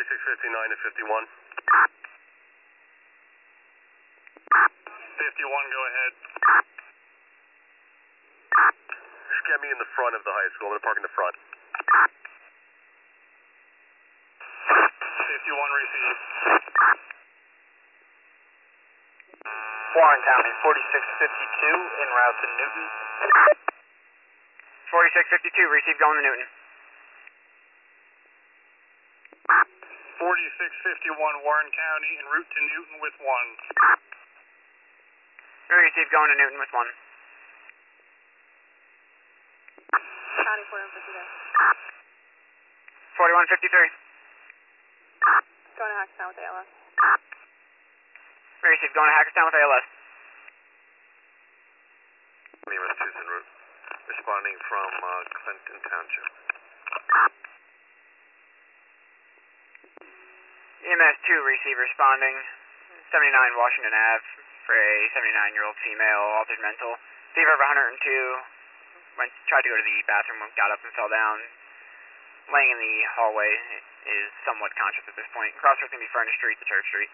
4659 to 51. 51, go ahead. Just get me in the front of the high school. I'm going to park in the front. 51, receive. Warren County, 4652, en route to Newton. 4652, receive going to Newton. 4651, Warren County, en route to Newton with 1. Receive going to Newton with 1. County 4153. 4153. Going to Hackettstown with ALS. Receive going to Hackettstown with ALS. EMS 2's en route. Responding from Clinton Township. EMS 2, receive responding. 79 Washington Ave for a 79-year-old female, altered mental. Fever of 102. Tried to go to the bathroom, got up and fell down. Laying in the hallway, is somewhat conscious at this point. Crossroads can be Furnace Street to Church Street.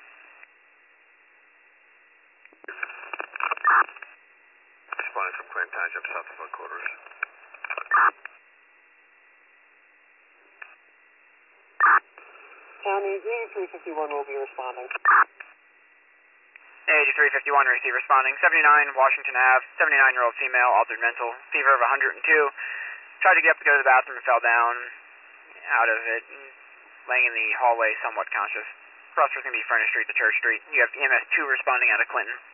Responding from Clinton Township, south of headquarters. County 8351 will be responding. 8351, receive responding. 79 Washington Ave, 79-year-old female, altered mental. Fever of 102. Tried to get up to go to the bathroom and fell down. Out of it. Laying in the hallway, somewhat conscious. Crossroads can be Furnace Street to Church Street. You have EMS 2 responding out of Clinton.